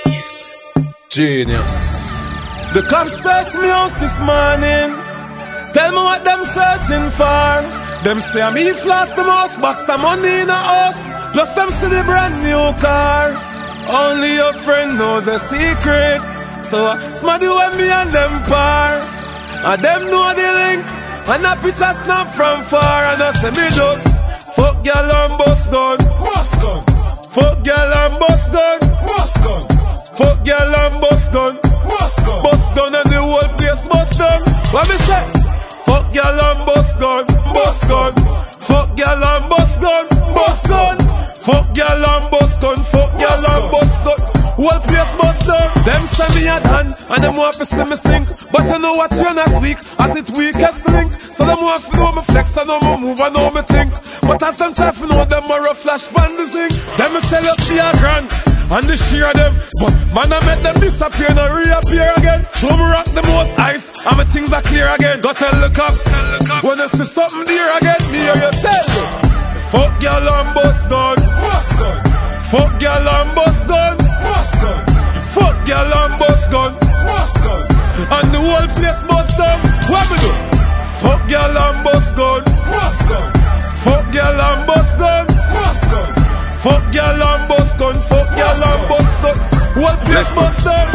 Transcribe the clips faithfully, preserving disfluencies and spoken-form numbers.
Genius. The cops search me house this morning. Tell me what them searching for. Them say I'm eat floss the most, box of money in a house. Plus them see the brand new car. Only your friend knows a secret. So uh, smarty when me and them par. And them know the link. And a picture snap from far. And I say me just fuck girl and bust gun. Bust gun. Fuck girl and bust gun. Bust gun. Fuck girl and bust gun. Bust gun. Bust gun and the whole place bust gun. What me say? Fuck girl and bust gun. Bust gun. Fuck girl and bust gun. Bust gun. Fuck girl and bust gun. Fuck girl and bust gun. Whole place bust gun. Them say me a done and them want to see me sink. But I know what you next week as it weakest link. So them want to know me flex and know me move and know me think. But as them try to know them are a flash band this thing. Them me sell up to a grand and they share them. But man I make them disappear and reappear again. Show me rock the most ice and my things are clear again. Go tell the cops, tell the cops. When I see something there again, me or you tell them. Fuck girl and bust gun. Bust gun. Fuck girl and bust gun. Bust gun. Fuck girl and bust gun. Bust gun. And the whole place bust down. What me do? Fuck girl and bust gun. Bust gun. Fuck girl and bust gun. Bust gun. Fuck girl and bust gun. Fuck girl and bust gun. Whole place bust down.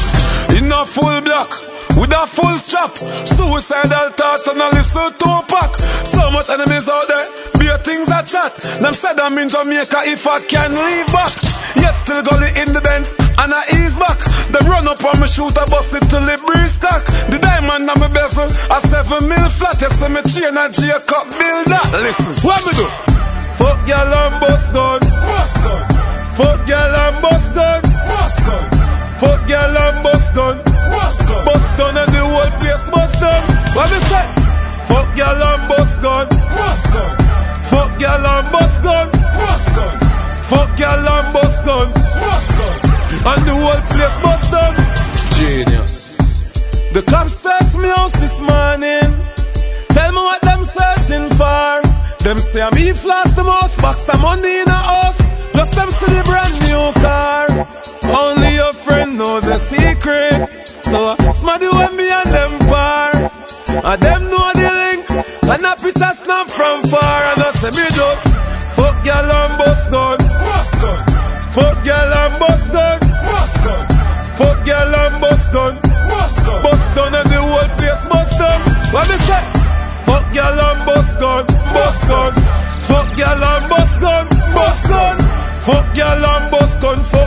In a full block, with a full strap. Suicidal thoughts and a listen to a pack. So much enemies out there, bare things I chat. Them said I'm in Jamaica if I can leave back. Yet still gully in the Benz and I ease back. Them run up on me shoot a bust it till it breeze cock. The diamond on me bezel, a seven mil flat. You see me chain and Jacob build that. Listen, what me do? Fuck girl and bust gun. Bust gun. Fuck girl and bust gun. Bust gun. Fuck girl and bust gun. Bust gun. Bust gun and the whole place bust gun. What me say? Fuck girl and bust gun. Bust gun. Fuck girl and bust gun. Bust gun. Fuck girl and bust gun. Bust gun. And the whole place bust gun. Genius. The cops search me house this morning. Tell me what them searching for. Them say I'm eat floss the most, box of money in a house. Plus them see the brand new car. Only your friend knows a secret. So smarty when me and them par. And them know the link. And a picture snap from far. And I say me just fuck girl and bust gun. Bust gun. Fuck girl and bust gun. Bust gun. Fuck girl and bust gun. Bust gun. Bust gun and the whole place bust gun. What me say? Fuck girl and bust gun. Bust gun. Fuck girl and bust gun. Bust gun. Fuck girl and bust gun.